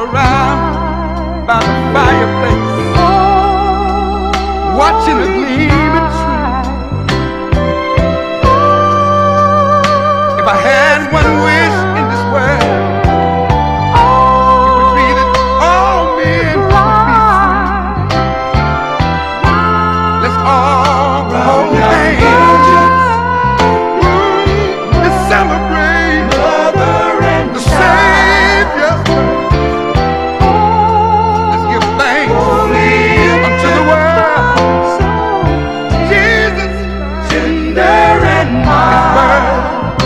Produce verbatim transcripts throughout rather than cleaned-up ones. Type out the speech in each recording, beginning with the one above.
around by the fireplace, watching the gleaming tree. If I had one wish in this world, it would be that all men would be free. Let's all hold hands and celebrate the Savior. Let's give thanks unto the world. Jesus, tender and mild.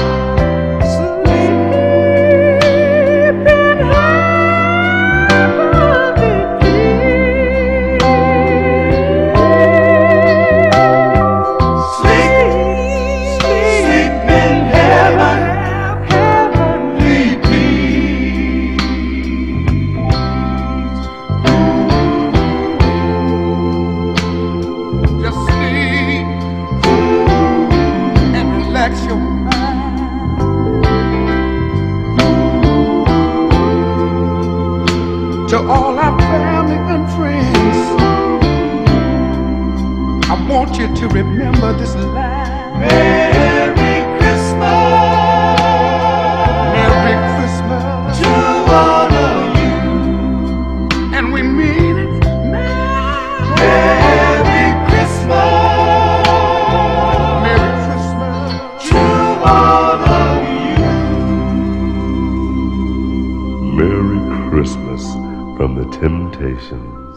Your mind. To all our family and friends, I want you to remember this line. Merry Christmas, Merry Christmas to all of you, and we mean it. Merry Christmas. Merry Christmas from The Temptations.